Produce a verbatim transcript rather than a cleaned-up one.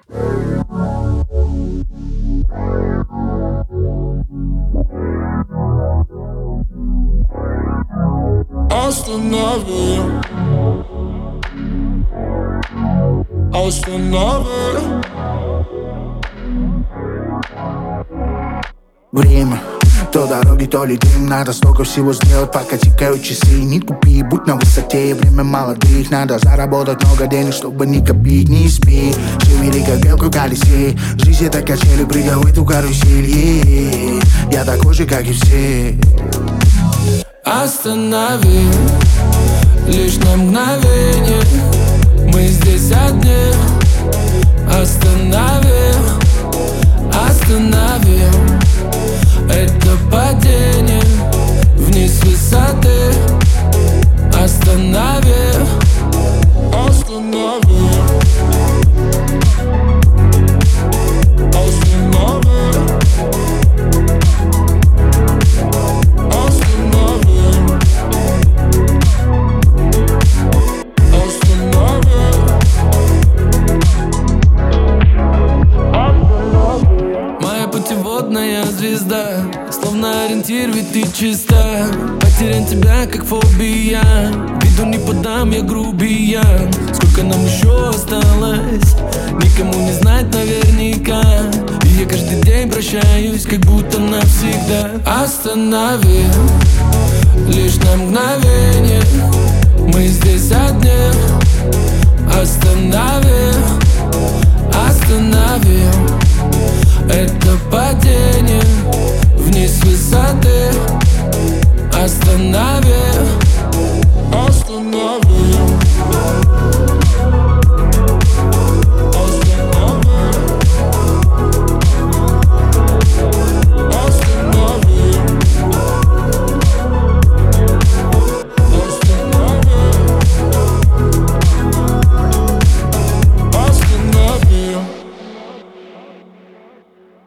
Останови, останови. Время, то дороги, то ли дым. Надо столько всего сделать, пока тикают часы. Не купи, будь на высоте. Время молодых, надо заработать много денег, чтобы не копить. Не спи, живи как белка в колесе. Жизнь это качели, прыгай в эту карусель, yeah. Я такой же, как и все. Останови, лишь на мгновение. Мы здесь одни. Останови, останови это падение вниз с высоты. Останови, останови, останови, останови, останови. Моя путеводная звезда, словно ориентир, ведь ты чиста. Потерян тебя, как фобия. Виду не подам, я грубиян. Сколько нам еще осталось, никому не знать наверняка. И я каждый день прощаюсь, как будто навсегда. Останови, лишь на мгновение. Мы здесь одни.